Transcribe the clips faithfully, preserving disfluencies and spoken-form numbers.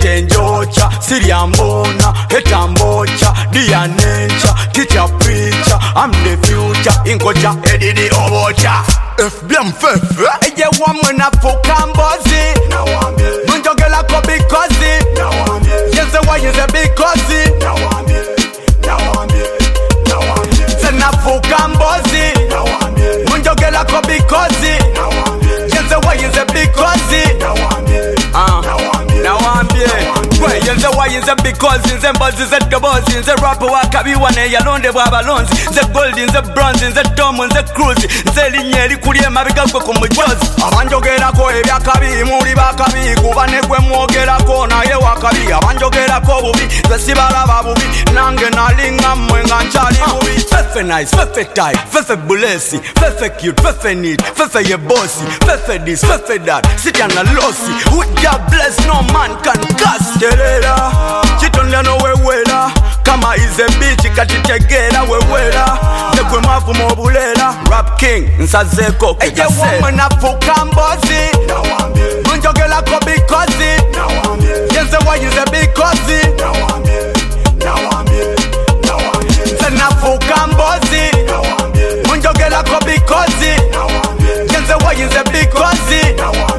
sitenjocha, siriambona, hetambocha, dia nature, teacher preacher, I'm the future, inkocha, edidi obocha. F B M fefe Eye woman a fuka mbozi, munjogela ko bikozi, yenze wa yenze bikozi, sena fuka mbozi, munjogela ko bikozi, yenze wa yenze bikozi. Ah, nawambie kwe yenze wa yenze bikozi, nze mbozi ze dobozi, nze rapper wakabi wane yalonde bwabalonzi, nze gold, nze bronze, nze domo, nze cruise, nze linyeri kulie mabiga gwe kumujozi. Abanjogerako ebyakabi muri bakabi, kuba negwe mwogerako naye wakabi. Abanjogerako bubi nze sibalaba bubi, nange nalinga mmwe nga nkyali bubi. Fefe nice, fefe tight, fefe bulesi, fefe cute, fefe neat, fefe ye bossy, fefe this, fefe that, sitya na lossy. With God bless no man can cast. Terera, chitonle no wewera, kama ize bichi katitegera wewera. Nekwe mafu mobulela, rap king, nsazeko kekasera. Eye woman afuka mbozi, munjogela ko bikozi, yenze wa yenze bikozi, sena fuka mbozi, munjogela ko bikozi, yenze wa yenze bikozi.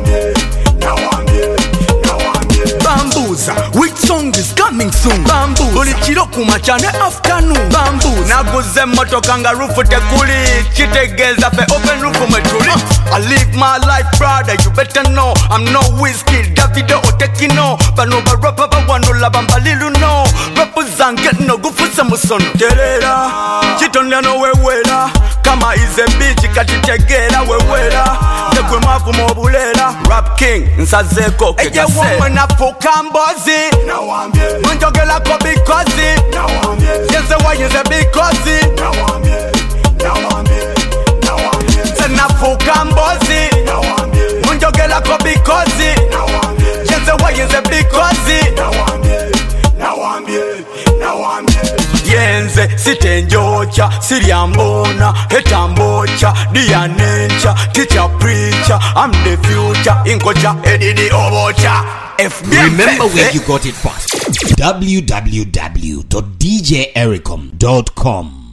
Bambuza, which song is coming soon? Bambuza, bulichiro kumachane afternoon. Bambuza, naguze motoka nga rufu tekuli, chitegeza fe open rufu metuli. I live my life brother, you better know I'm no whiskey, Davido or Tekino. Bano ba rapper ba wanula bambalilu no. Rappers zanget no gufusa musono. Terera, chitonle no wewela, kama ize bichi katitegera wewela. Nekwe mafu mobulela, rap king, nsazeko kekasera. Eye woman afuka mbozi, munjogela ko bikozi, yenze wa yenze bikozi, sena fuka mbozi, munjogela ko bikozi, yenze wa yenze bikozi. Yenze sitenjocha, siriambona, hetambocha, dia nature, teacher preacher, I'm the future, inkocha, edidi obocha. F B M Remember where you got it first. w w w dot d j ericom dot com